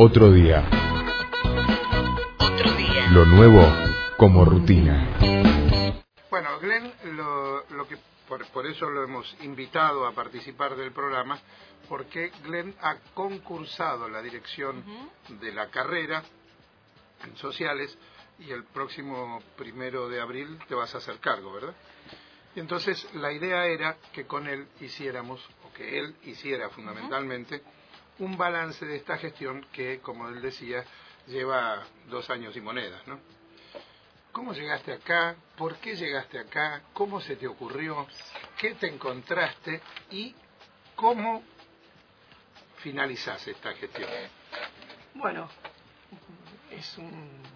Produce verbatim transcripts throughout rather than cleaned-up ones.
Otro día. Otro día. Lo nuevo como rutina. Bueno, Glenn, lo, lo que por, por eso lo hemos invitado a participar del programa, porque Glenn ha concursado la dirección uh-huh. de la carrera en sociales y el próximo primero de abril te vas a hacer cargo, ¿verdad? Y entonces la idea era que con él hiciéramos, o que él hiciera fundamentalmente, uh-huh. un balance de esta gestión que, como él decía, lleva dos años y monedas, ¿no? ¿Cómo llegaste acá? ¿Por qué llegaste acá? ¿Cómo se te ocurrió? ¿Qué te encontraste? ¿Y cómo finalizás esta gestión? Bueno, es un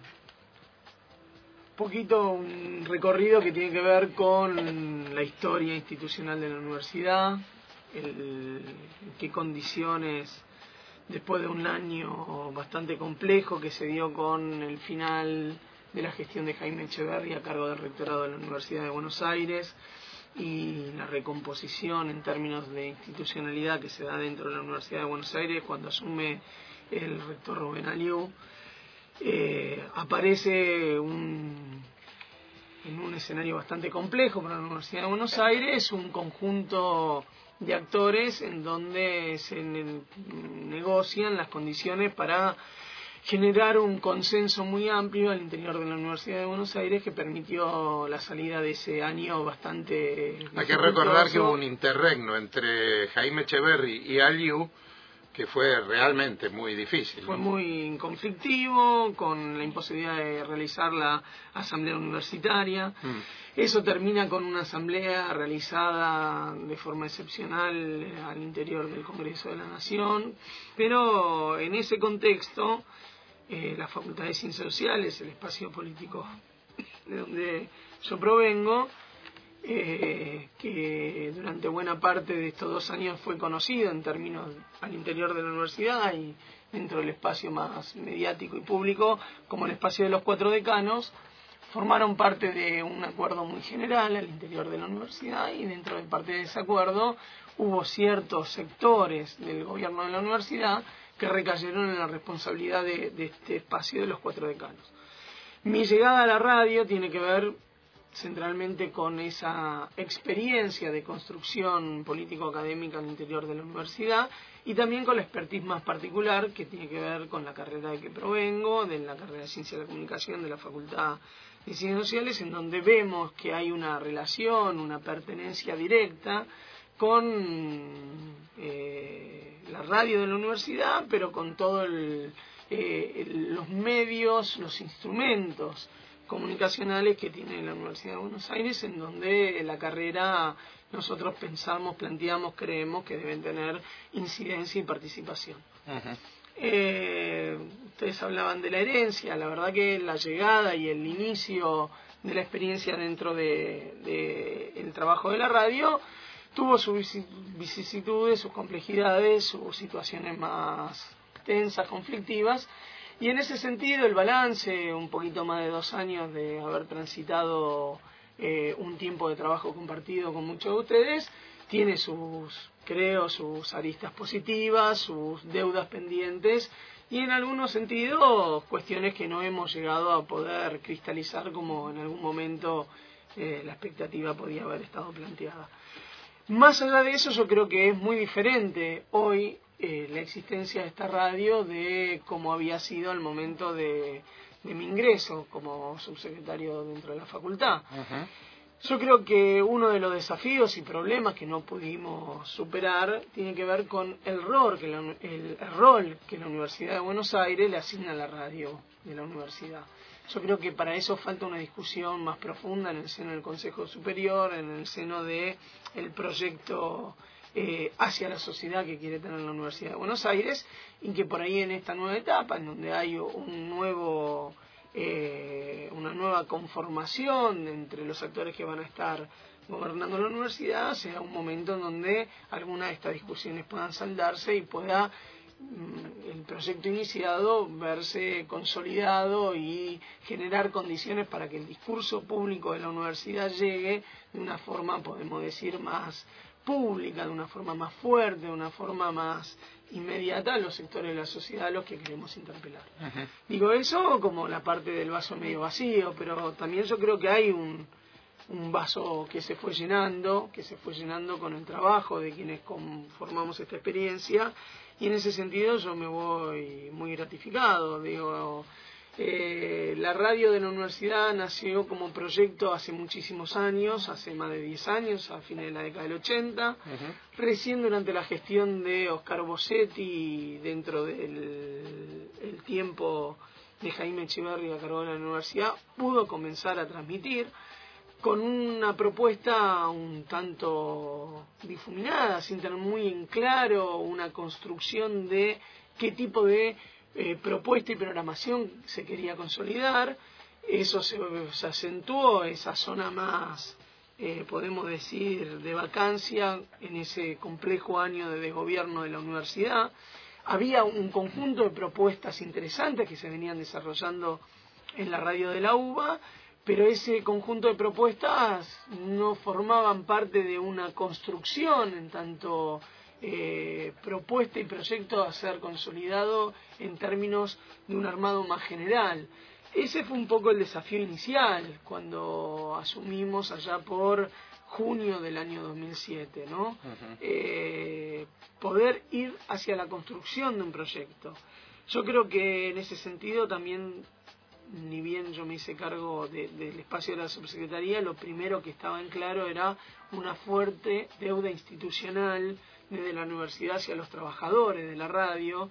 poquito un recorrido que tiene que ver con la historia institucional de la universidad, el, en qué condiciones, después de un año bastante complejo que se dio con el final de la gestión de Jaime Echeverri a cargo del rectorado de la Universidad de Buenos Aires y la recomposición en términos de institucionalidad que se da dentro de la Universidad de Buenos Aires cuando asume el rector Rubén Aliu, eh, aparece un, en un escenario bastante complejo para la Universidad de Buenos Aires un conjunto de actores en donde se ne- negocian las condiciones para generar un consenso muy amplio al interior de la Universidad de Buenos Aires que permitió la salida de ese año bastante... Hay que recordar que hubo un interregno entre Jaime Echeverri y Aliu que fue realmente muy difícil. Fue muy conflictivo, con la imposibilidad de realizar la asamblea universitaria. Mm. Eso termina con una asamblea realizada de forma excepcional al interior del Congreso de la Nación, pero en ese contexto Eh, la Facultad de Ciencias Sociales, el espacio político de donde yo provengo, eh, que durante buena parte de estos dos años fue conocido en términos al interior de la universidad y dentro del espacio más mediático y público como el espacio de los cuatro decanos, formaron parte de un acuerdo muy general al interior de la universidad y dentro de parte de ese acuerdo hubo ciertos sectores del gobierno de la universidad que recayeron en la responsabilidad de, de este espacio de los cuatro decanos. Mi llegada a la radio tiene que ver centralmente con esa experiencia de construcción político-académica al interior de la universidad y también con la expertise más particular que tiene que ver con la carrera de que provengo, de la carrera de Ciencia de la Comunicación de la Facultad de Ciencias Sociales, en donde vemos que hay una relación, una pertenencia directa con eh, la radio de la universidad, pero con todos eh, los medios, los instrumentos comunicacionales que tiene la Universidad de Buenos Aires, en donde la carrera nosotros pensamos, planteamos, creemos que deben tener incidencia y participación. Uh-huh. Eh, ustedes hablaban de la herencia, la verdad que la llegada y el inicio de la experiencia dentro de, de el trabajo de la radio tuvo sus vicisitudes, sus complejidades, sus situaciones más tensas, conflictivas, y en ese sentido el balance, un poquito más de dos años de haber transitado eh, un tiempo de trabajo compartido con muchos de ustedes, tiene sus, creo, sus aristas positivas, sus deudas pendientes, y en algunos sentidos cuestiones que no hemos llegado a poder cristalizar como en algún momento eh, la expectativa podía haber estado planteada. Más allá de eso, yo creo que es muy diferente hoy eh, la existencia de esta radio de cómo había sido al momento de, de mi ingreso como subsecretario dentro de la facultad. Uh-huh. Yo creo que uno de los desafíos y problemas que no pudimos superar tiene que ver con el rol que la, el, el rol que la Universidad de Buenos Aires le asigna a la radio de la universidad. Yo creo que para eso falta una discusión más profunda en el seno del Consejo Superior, en el seno de el proyecto eh, hacia la sociedad que quiere tener la Universidad de Buenos Aires, y que por ahí en esta nueva etapa, en donde hay un nuevo, eh, una nueva conformación entre los actores que van a estar gobernando la universidad, sea un momento en donde algunas de estas discusiones puedan saldarse y pueda el proyecto iniciado verse consolidado y generar condiciones para que el discurso público de la universidad llegue de una forma, podemos decir, más pública, de una forma más fuerte, de una forma más inmediata a los sectores de la sociedad a los que queremos interpelar. Uh-huh. Digo eso como la parte del vaso medio vacío, pero también yo creo que hay un, un vaso que se fue llenando, que se fue llenando con el trabajo de quienes conformamos esta experiencia, y en ese sentido yo me voy muy gratificado. Digo, eh, la radio de la universidad nació como proyecto hace muchísimos años, hace más de diez años, a fines de la década del ochenta, uh-huh. Recién durante la gestión de Oscar Bossetti, dentro del el tiempo de Jaime Echeverri a cargo de la universidad, pudo comenzar a transmitir con una propuesta un tanto difuminada, sin tener muy en claro una construcción de qué tipo de eh, propuesta y programación se quería consolidar. Eso se, se acentuó, esa zona más, eh, podemos decir, de vacancia en ese complejo año de desgobierno de la universidad. Había un conjunto de propuestas interesantes que se venían desarrollando en la radio de la U B A, pero ese conjunto de propuestas no formaban parte de una construcción en tanto eh, propuesta y proyecto a ser consolidado en términos de un armado más general. Ese fue un poco el desafío inicial cuando asumimos allá por junio del año dos mil siete, ¿no? Uh-huh. Eh, poder ir hacia la construcción de un proyecto. Yo creo que en ese sentido también, ni bien yo me hice cargo de, del espacio de la subsecretaría, lo primero que estaba en claro era una fuerte deuda institucional desde la universidad hacia los trabajadores de la radio,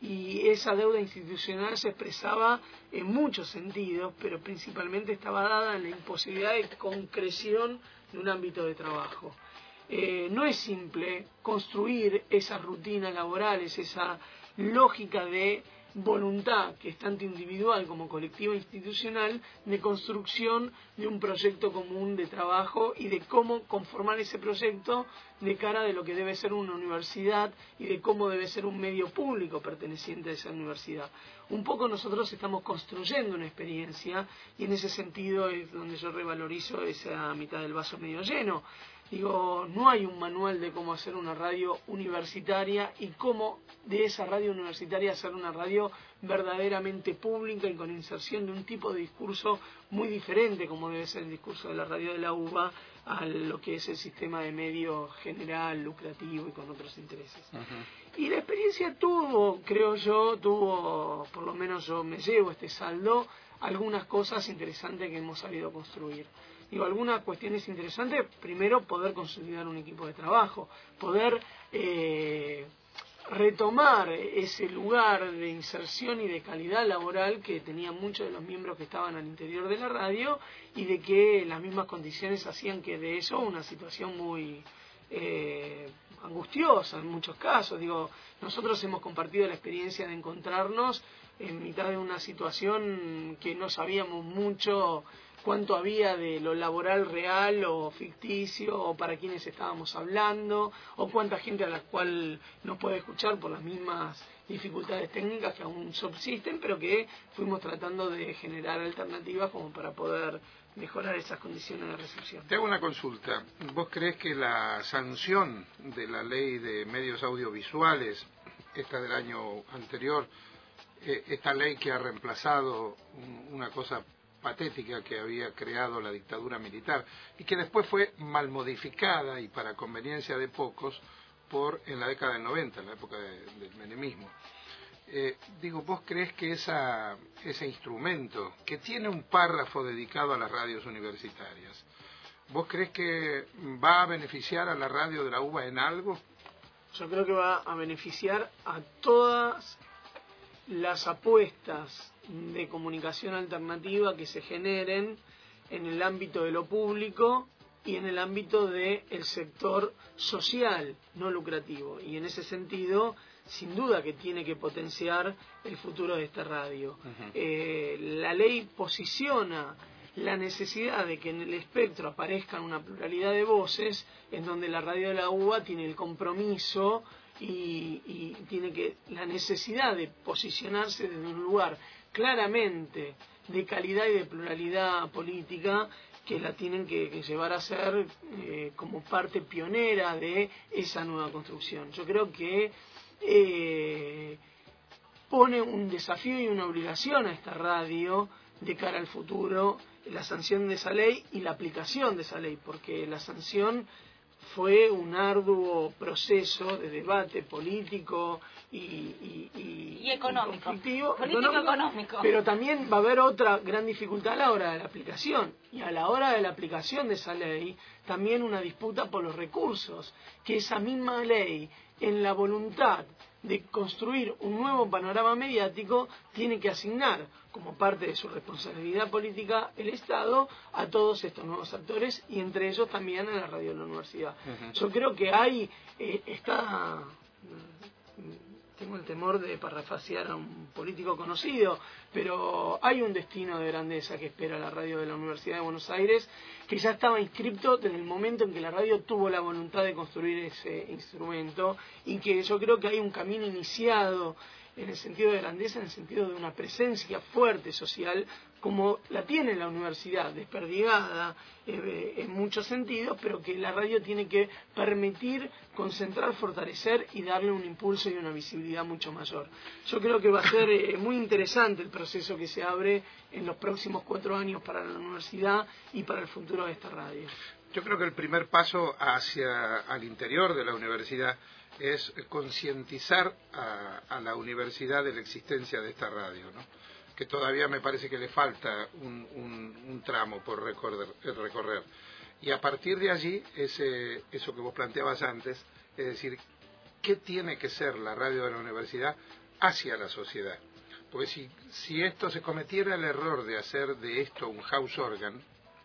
y esa deuda institucional se expresaba en muchos sentidos, pero principalmente estaba dada en la imposibilidad de concreción de un ámbito de trabajo. Eh, no es simple construir esas rutinas laborales, esa lógica de voluntad, que es tanto individual como colectiva e institucional, de construcción de un proyecto común de trabajo y de cómo conformar ese proyecto de cara de lo que debe ser una universidad y de cómo debe ser un medio público perteneciente a esa universidad. Un poco nosotros estamos construyendo una experiencia, y en ese sentido es donde yo revalorizo esa mitad del vaso medio lleno. Digo, no hay un manual de cómo hacer una radio universitaria y cómo de esa radio universitaria hacer una radio verdaderamente pública y con inserción de un tipo de discurso muy diferente, como debe ser el discurso de la radio de la U B A, a lo que es el sistema de medio general, lucrativo y con otros intereses. Uh-huh. Y la experiencia tuvo, creo yo, tuvo, por lo menos yo me llevo este saldo, algunas cosas interesantes que hemos sabido construir. Digo, algunas cuestiones interesantes. Primero, poder consolidar un equipo de trabajo, poder eh, retomar ese lugar de inserción y de calidad laboral que tenían muchos de los miembros que estaban al interior de la radio, y de que las mismas condiciones hacían que de eso una situación muy eh, angustiosa en muchos casos. Digo, nosotros hemos compartido la experiencia de encontrarnos en mitad de una situación que no sabíamos mucho cuánto había de lo laboral real o ficticio, o para quiénes estábamos hablando, o cuánta gente a la cual nos puede escuchar por las mismas dificultades técnicas que aún subsisten, pero que fuimos tratando de generar alternativas como para poder mejorar esas condiciones de recepción. Te hago una consulta. ¿Vos crees que la sanción de la ley de medios audiovisuales, esta del año anterior, eh, esta ley que ha reemplazado una cosa patética que había creado la dictadura militar y que después fue mal modificada y para conveniencia de pocos por en la década del noventa, en la época de, del menemismo? Eh, digo, ¿vos crees que esa, ese instrumento que tiene un párrafo dedicado a las radios universitarias, vos crees que va a beneficiar a la radio de la U B A en algo? Yo creo que va a beneficiar a todas las apuestas de comunicación alternativa que se generen en el ámbito de lo público y en el ámbito del sector social no lucrativo, y en ese sentido sin duda que tiene que potenciar el futuro de esta radio. Uh-huh. eh, la ley posiciona la necesidad de que en el espectro aparezcan una pluralidad de voces, en donde la radio de la U B A tiene el compromiso y, y tiene que la necesidad de posicionarse desde un lugar claramente de calidad y de pluralidad política, que la tienen que, que llevar a ser eh, como parte pionera de esa nueva construcción. Yo creo que eh, pone un desafío y una obligación a esta radio de cara al futuro, la sanción de esa ley y la aplicación de esa ley, porque la sanción fue un arduo proceso de debate político y, y, y, y económico, y conflictivo, político económico, económico. Pero también va a haber otra gran dificultad a la hora de la aplicación. Y a la hora de la aplicación de esa ley, también una disputa por los recursos, que esa misma ley, en la voluntad de construir un nuevo panorama mediático, tiene que asignar como parte de su responsabilidad política el Estado a todos estos nuevos actores y entre ellos también a la radio de la universidad. Uh-huh. Yo creo que hay, eh, está, tengo el temor de parafrasear a un político conocido, pero hay un destino de grandeza que espera la radio de la Universidad de Buenos Aires, que ya estaba inscripto desde el momento en que la radio tuvo la voluntad de construir ese instrumento, y que yo creo que hay un camino iniciado en el sentido de grandeza, en el sentido de una presencia fuerte social, como la tiene la universidad, desperdigada eh, en muchos sentidos, pero que la radio tiene que permitir concentrar, fortalecer y darle un impulso y una visibilidad mucho mayor. Yo creo que va a ser eh, muy interesante el proceso que se abre en los próximos cuatro años para la universidad y para el futuro de esta radio. Yo creo que el primer paso hacia al interior de la universidad es concientizar a, a la universidad de la existencia de esta radio, ¿no? Que todavía me parece que le falta un, un, un tramo por recorrer, recorrer. Y a partir de allí, ese, eso que vos planteabas antes, es decir, ¿qué tiene que ser la radio de la universidad hacia la sociedad? Porque si, si esto se cometiera el error de hacer de esto un house organ,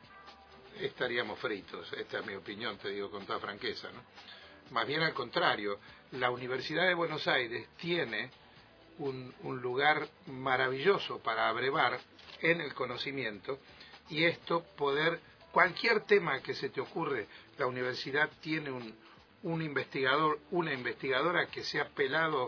estaríamos fritos. Esta es mi opinión, te digo con toda franqueza, ¿no? Más bien al contrario, la Universidad de Buenos Aires tiene un, un lugar maravilloso para abrevar en el conocimiento, y esto poder, cualquier tema que se te ocurre, la universidad tiene un, un investigador, una investigadora que se ha pelado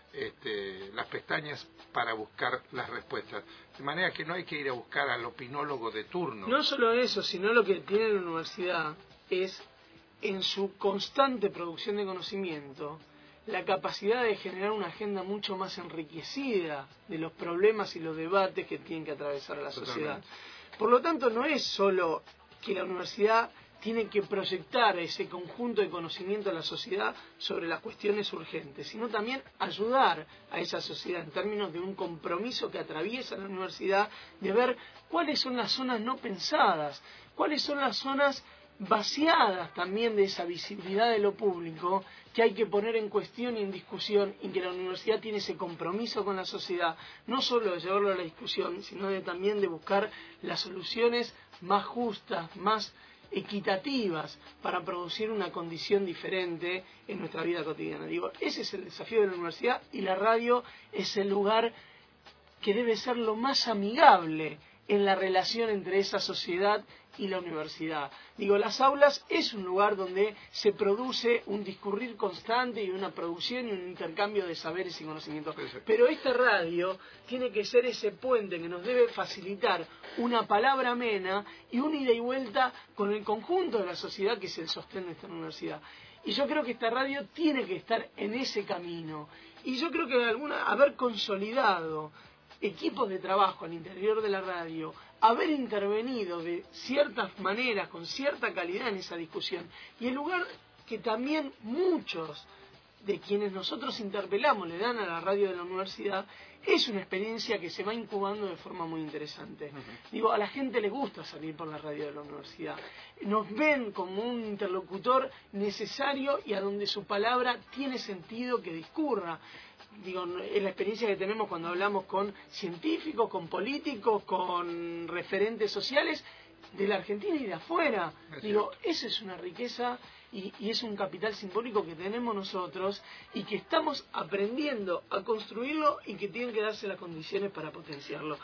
este, las pestañas para buscar las respuestas. De manera que no hay que ir a buscar al opinólogo de turno. No solo eso, sino lo que tiene la universidad es, en su constante producción de conocimiento, la capacidad de generar una agenda mucho más enriquecida de los problemas y los debates que tienen que atravesar a la sociedad. Totalmente. Por lo tanto, no es solo que la universidad tiene que proyectar ese conjunto de conocimiento a la sociedad sobre las cuestiones urgentes, sino también ayudar a esa sociedad en términos de un compromiso que atraviesa la universidad, de ver cuáles son las zonas no pensadas, cuáles son las zonas vaciadas también de esa visibilidad de lo público, que hay que poner en cuestión y en discusión, y que la universidad tiene ese compromiso con la sociedad, no solo de llevarlo a la discusión, sino de también de buscar las soluciones más justas, más equitativas, para producir una condición diferente en nuestra vida cotidiana. Digo, ese es el desafío de la universidad, y la radio es el lugar que debe ser lo más amigable en la relación entre esa sociedad y la universidad. Digo, las aulas es un lugar donde se produce un discurrir constante y una producción y un intercambio de saberes y conocimientos. Pero esta radio tiene que ser ese puente que nos debe facilitar una palabra amena y una ida y vuelta con el conjunto de la sociedad, que es el sostén de esta universidad. Y yo creo que esta radio tiene que estar en ese camino. Y yo creo que alguna, haber consolidado equipos de trabajo al interior de la radio, haber intervenido de ciertas maneras, con cierta calidad en esa discusión, y el lugar que también muchos de quienes nosotros interpelamos le dan a la radio de la universidad, es una experiencia que se va incubando de forma muy interesante. Uh-huh. Digo, a la gente le gusta salir por la radio de la universidad. Nos ven como un interlocutor necesario y a donde su palabra tiene sentido que discurra. Digo, es la experiencia que tenemos cuando hablamos con científicos, con políticos, con referentes sociales de la Argentina y de afuera. Es Digo, cierto. Esa es una riqueza y, y es un capital simbólico que tenemos nosotros y que estamos aprendiendo a construirlo y que tienen que darse las condiciones para potenciarlo.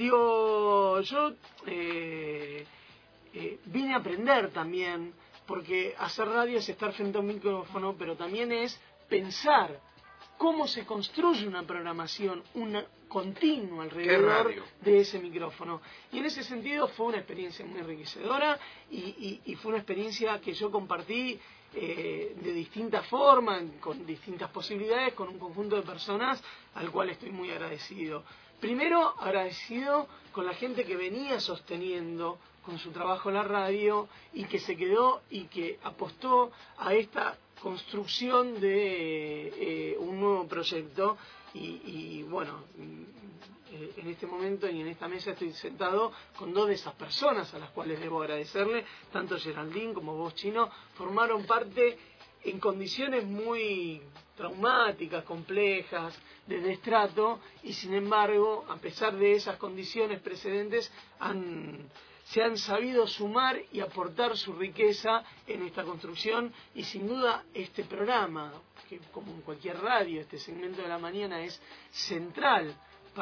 Digo, yo eh, eh, vine a aprender también, porque hacer radio es estar frente a un micrófono, pero también es pensar cómo se construye una programación una continua alrededor de ese micrófono. Y en ese sentido fue una experiencia muy enriquecedora y, y, y fue una experiencia que yo compartí eh, de distintas formas, con distintas posibilidades, con un conjunto de personas al cual estoy muy agradecido. Primero, agradecido con la gente que venía sosteniendo con su trabajo la radio y que se quedó y que apostó a esta construcción de eh, un nuevo proyecto y, y bueno, en este momento y en esta mesa estoy sentado con dos de esas personas a las cuales debo agradecerle, tanto Geraldine como vos, Chino, formaron parte en condiciones muy traumáticas, complejas, de destrato, y sin embargo, a pesar de esas condiciones precedentes, han, se han sabido sumar y aportar su riqueza en esta construcción, y sin duda este programa, que como en cualquier radio, este segmento de la mañana es central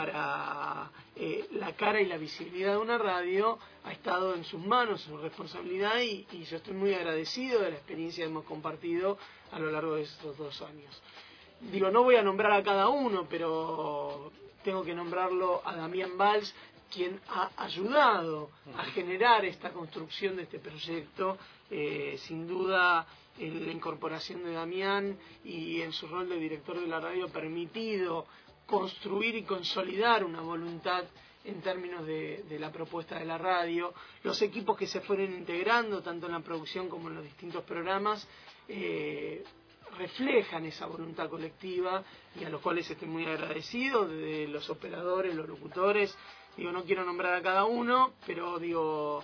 para eh, la cara y la visibilidad de una radio, ha estado en sus manos, su responsabilidad, y, y yo estoy muy agradecido de la experiencia que hemos compartido a lo largo de estos dos años. Digo, no voy a nombrar a cada uno, pero tengo que nombrarlo a Damián Valls, quien ha ayudado a generar esta construcción de este proyecto. Eh, sin duda, en la incorporación de Damián y en su rol de director de la radio ha permitido construir y consolidar una voluntad en términos de, de la propuesta de la radio. Los equipos que se fueron integrando, tanto en la producción como en los distintos programas, eh, reflejan esa voluntad colectiva y a los cuales estoy muy agradecido, de los operadores, los locutores. Digo, no quiero nombrar a cada uno, pero digo,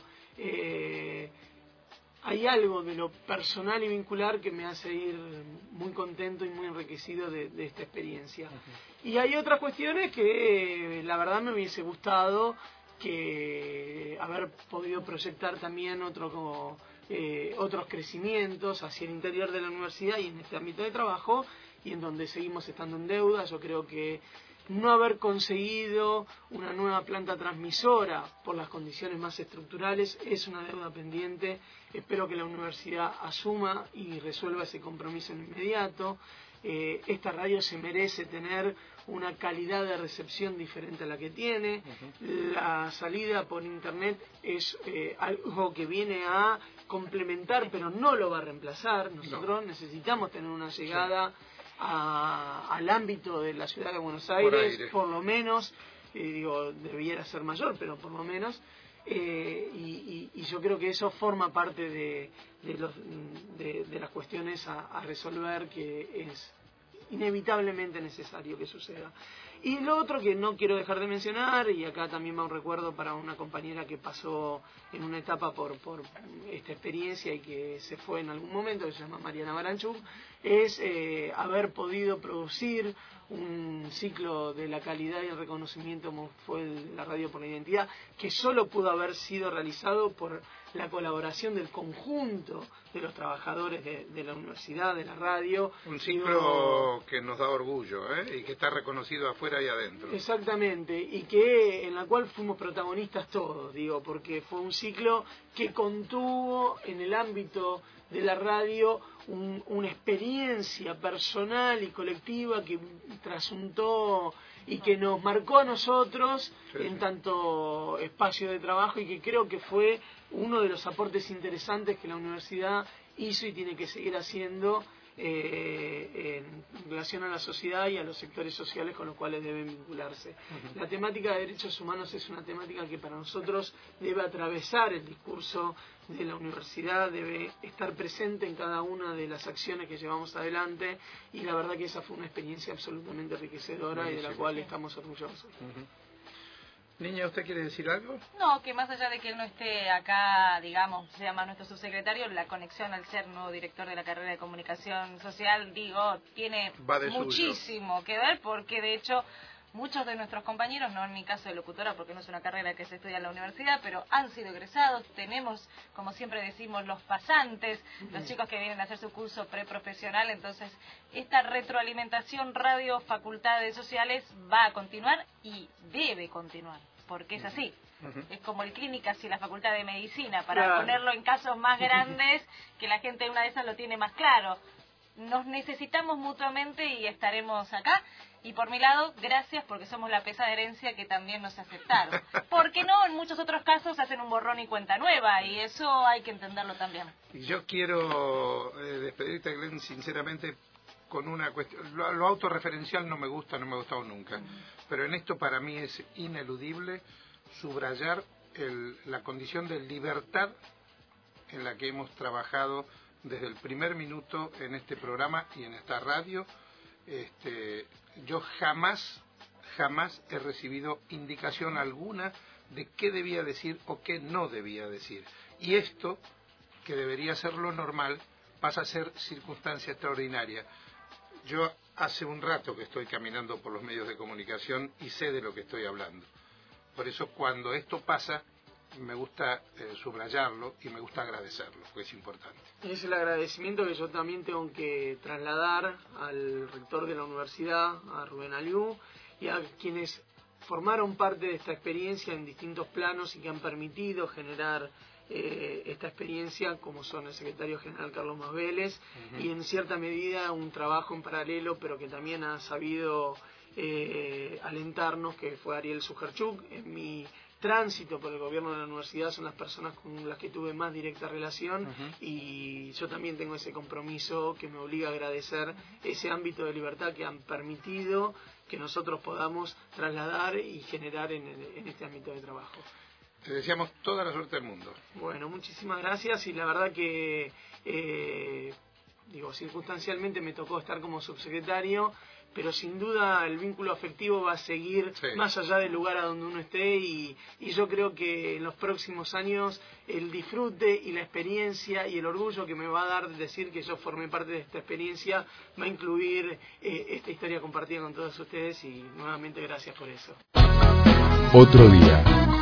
eh, hay algo de lo personal y vincular que me hace ir muy contento y muy enriquecido de, de esta experiencia. Uh-huh. Y hay otras cuestiones que la verdad me hubiese gustado que haber podido proyectar también otro como, eh, otros crecimientos hacia el interior de la universidad y en este ámbito de trabajo, y en donde seguimos estando en deuda. Yo creo que no haber conseguido una nueva planta transmisora por las condiciones más estructurales es una deuda pendiente. Espero que la universidad asuma y resuelva ese compromiso en inmediato. Eh, esta radio se merece tener una calidad de recepción diferente a la que tiene. Uh-huh. La salida por internet es eh, algo que viene a complementar, pero no lo va a reemplazar. Nosotros no. necesitamos tener una llegada sí. A, al ámbito de la ciudad de Buenos Aires, por, por lo menos, eh, digo, debiera ser mayor, pero por lo menos, eh, y, y, y yo creo que eso forma parte de, de, los, de, de las cuestiones a, a resolver, que es inevitablemente necesario que suceda. Y lo otro que no quiero dejar de mencionar, y acá también va un recuerdo para una compañera que pasó en una etapa por, por esta experiencia y que se fue en algún momento, que se llama Mariana Baranchuk, es eh, haber podido producir un ciclo de la calidad y el reconocimiento como fue la Radio por la Identidad, que solo pudo haber sido realizado por la colaboración del conjunto de los trabajadores de, de la universidad, de la radio. Un ciclo que nos da orgullo, ¿eh? Y que está reconocido afuera y adentro. Exactamente, y que en la cual fuimos protagonistas todos, digo, porque fue un ciclo que contuvo en el ámbito de la radio un, una experiencia personal y colectiva que trasuntó y que nos marcó a nosotros sí, en sí. tanto espacio de trabajo, y que creo que fue uno de los aportes interesantes que la universidad hizo y tiene que seguir haciendo eh, en relación a la sociedad y a los sectores sociales con los cuales deben vincularse. Uh-huh. La temática de derechos humanos es una temática que para nosotros debe atravesar el discurso de la universidad, debe estar presente en cada una de las acciones que llevamos adelante, y la verdad que esa fue una experiencia absolutamente enriquecedora. Buenísimo. Y de la cual estamos orgullosos. Uh-huh. Niña, ¿usted quiere decir algo? No, que más allá de que él no esté acá, digamos, se llama nuestro subsecretario, la conexión al ser nuevo director de la carrera de comunicación social, digo, tiene muchísimo suyo. que ver, porque de hecho muchos de nuestros compañeros, no en mi caso de locutora porque no es una carrera que se estudia en la universidad, pero han sido egresados. Tenemos, como siempre decimos, los pasantes, uh-huh. los chicos que vienen a hacer su curso preprofesional. Entonces esta retroalimentación radio facultades sociales va a continuar y debe continuar, porque es así. Uh-huh. Es como el clínicas y la facultad de medicina, para claro. ponerlo en casos más grandes, que la gente una de esas lo tiene más claro. nos necesitamos mutuamente y estaremos acá. Y por mi lado, gracias porque somos la pesada herencia que también nos aceptaron. Porque no, en muchos otros casos hacen un borrón y cuenta nueva, y eso hay que entenderlo también. Y yo quiero eh, despedirte, Glenn, sinceramente, con una cuestión. Lo, lo autorreferencial no me gusta, no me ha gustado nunca. Mm. Pero en esto para mí es ineludible subrayar el, la condición de libertad en la que hemos trabajado desde el primer minuto en este programa y en esta radio. Este, yo jamás, jamás he recibido indicación alguna de qué debía decir o qué no debía decir. Y esto, que debería ser lo normal, pasa a ser circunstancia extraordinaria. Yo hace un rato que estoy caminando por los medios de comunicación y sé de lo que estoy hablando. Por eso cuando esto pasa, me gusta eh, subrayarlo y me gusta agradecerlo, porque es importante. Es el agradecimiento que yo también tengo que trasladar al rector de la universidad, a Rubén Aliú, y a quienes formaron parte de esta experiencia en distintos planos y que han permitido generar eh, esta experiencia, como son el secretario general Carlos Masvélez, uh-huh. y en cierta medida un trabajo en paralelo, pero que también ha sabido eh, alentarnos, que fue Ariel Sujarchuk. En mi tránsito por el gobierno de la universidad son las personas con las que tuve más directa relación, uh-huh. y yo también tengo ese compromiso que me obliga a agradecer ese ámbito de libertad que han permitido que nosotros podamos trasladar y generar en, en este ámbito de trabajo. Te deseamos toda la suerte del mundo. Bueno, muchísimas gracias, y la verdad que eh, digo, circunstancialmente me tocó estar como subsecretario, pero sin duda el vínculo afectivo va a seguir, sí, más allá del lugar a donde uno esté, y, y yo creo que en los próximos años el disfrute y la experiencia y el orgullo que me va a dar decir que yo formé parte de esta experiencia va a incluir eh, esta historia compartida con todos ustedes, y nuevamente gracias por eso. Otro día